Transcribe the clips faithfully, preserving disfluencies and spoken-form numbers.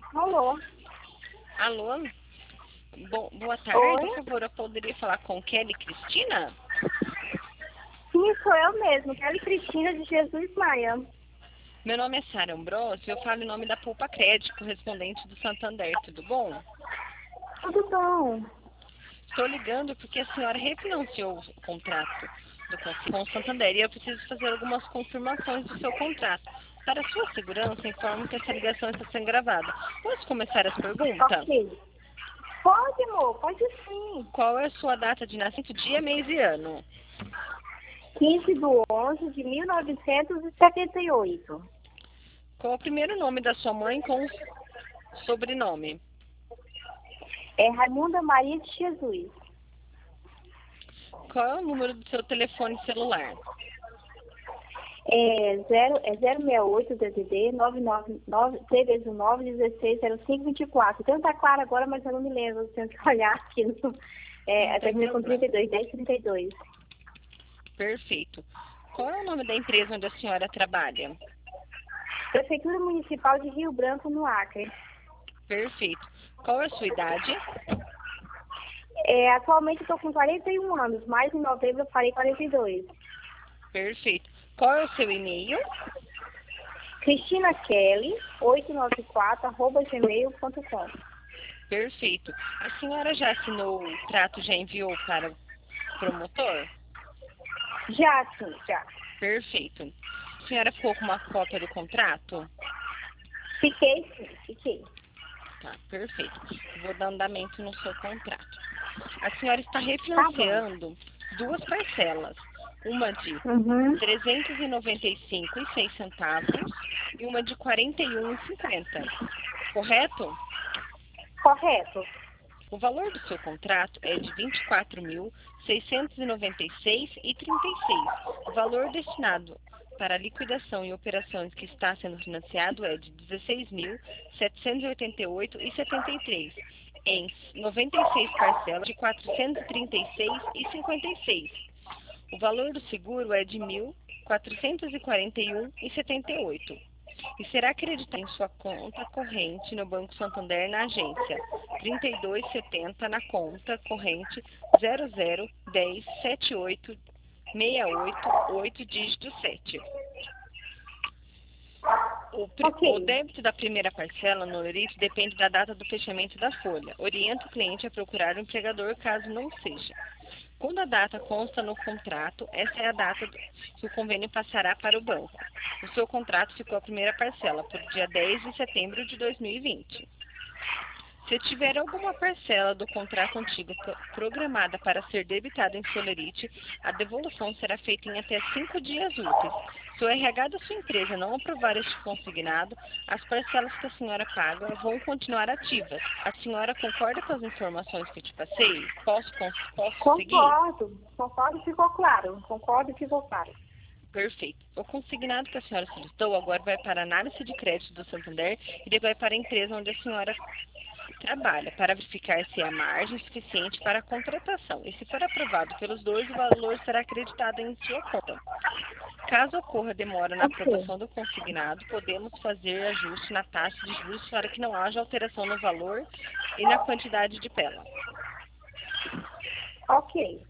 Alô? Alô? Bo boa tarde, Oi? por favor, eu poderia falar com Kelly Cristina? Sim, sou eu mesmo, Kelly Cristina de Jesus Maia. Meu nome é Sara Ambrosio e eu falo em nome da Poupa Crédito, correspondente do Santander, tudo bom? Tudo bom? Estou ligando porque a senhora refinanciou o contrato do Consi- com o Santander e eu preciso fazer algumas confirmações do seu contrato. Para sua segurança, informo que essa ligação está sendo gravada. Posso começar as perguntas? Ok. Pode, amor, pode sim. Qual é a sua data de nascimento, dia, mês e ano? quinze de onze de mil novecentos e setenta e oito. Qual é o primeiro nome da sua mãe com sobrenome? É Raimunda Maria de Jesus. Qual é o número do seu telefone celular? É, zero, é zero seis oito D D D nove nove nove três vezes nove dezesseis zero cinco vinte e quatro. Então tá claro agora, mas eu não me lembro. Eu tenho que olhar aqui. No, é, Não a tem termina com problema. trinta e dois, dez trinta e dois. Perfeito. Qual é o nome da empresa onde a senhora trabalha? Prefeitura Municipal de Rio Branco, no Acre. Perfeito. Qual é a sua idade? É, atualmente estou com quarenta e um anos, mas em novembro eu farei quarenta e dois. Perfeito. Qual é o seu e-mail? Cristina Kelly, oitocentos e noventa e quatro, arroba gmail ponto com. Perfeito. A senhora já assinou o trato, já enviou para o promotor? Já, sim, já. Perfeito. A senhora ficou com uma cópia do contrato? Fiquei, sim, fiquei. Tá, perfeito. Vou dar andamento no seu contrato. A senhora está Tá bom. refinanciando duas parcelas. Uma de Uhum. trezentos e noventa e cinco e seis centavos e uma de quarenta e um e cinquenta. Correto? Correto. O valor do seu contrato é de vinte e quatro mil, seiscentos e noventa e seis e trinta e seis. O valor destinado para liquidação e operações que está sendo financiado é de dezesseis mil, setecentos e oitenta e oito e setenta e três, em noventa e seis parcelas de quatrocentos e trinta e seis e cinquenta e seis. O valor do seguro é de mil, quatrocentos e quarenta e um e setenta e oito. E será acreditado em sua conta corrente no Banco Santander na agência trinta e dois setenta na conta corrente zero zero um zero sete oito seis oito oito dígito sete. O, pri- o Ok. débito da primeira parcela no Lerite depende da data do fechamento da folha. Orienta o cliente a procurar o empregador caso não seja. Quando a data consta no contrato, essa é a data do- que o convênio passará para o banco. O seu contrato ficou a primeira parcela por dia dez de setembro de dois mil e vinte. Se tiver alguma parcela do contrato antigo pro- programada para ser debitada em Solerite, a devolução será feita em até cinco dias úteis. Se o R H da sua empresa não aprovar este consignado, as parcelas que a senhora paga vão continuar ativas. A senhora concorda com as informações que eu te passei? Posso, cons- posso seguir? Concordo. Concordo e ficou claro. Concordo e ficou claro. Perfeito. O consignado que a senhora solicitou agora vai para a análise de crédito do Santander e depois vai para a empresa onde a senhora trabalha, para verificar se há margem suficiente para a contratação. E se for aprovado pelos dois, o valor será acreditado em sua conta. Caso ocorra demora na Ok. aprovação do consignado, podemos fazer ajuste na taxa de juros para que não haja alteração no valor e na quantidade de pela. Ok.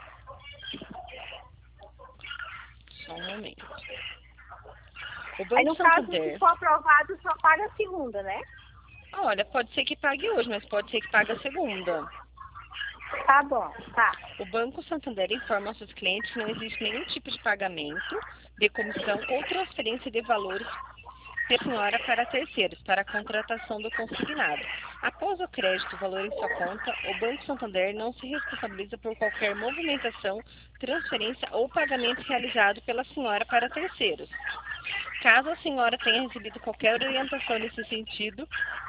Só um momento. O Aí, Banco no caso, se Santander, for aprovado, só paga a segunda, né? olha, pode ser que pague hoje, mas pode ser que pague a segunda. Tá bom. Tá. O Banco Santander informa aos seus clientes que não existe nenhum tipo de pagamento, de comissão ou transferência de valores da senhora para terceiros, para a contratação do consignado. Após o crédito, o valor em sua conta, o Banco Santander não se responsabiliza por qualquer movimentação, transferência ou pagamento realizado pela senhora para terceiros. Caso a senhora tenha recebido qualquer orientação nesse sentido,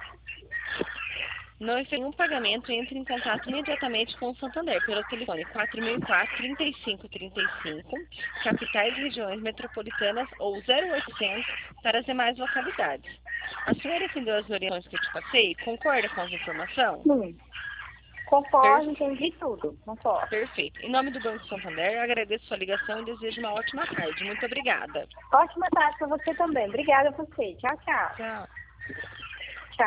não fez nenhum pagamento, entre em contato imediatamente com o Santander pelo telefone quatro mil e quatro, trinta e cinco trinta e cinco, capitais e regiões metropolitanas ou zero oitocentos para as demais localidades. A senhora entendeu as orientações que eu te passei? Concorda com as informações? Sim. Per- Concordo, entendi tudo. Concordo. Perfeito. Em nome do Banco Santander, agradeço sua ligação e desejo uma ótima tarde. Muito obrigada. Ótima tarde para você também. Obrigada a você. Tchau, tchau. Tchau.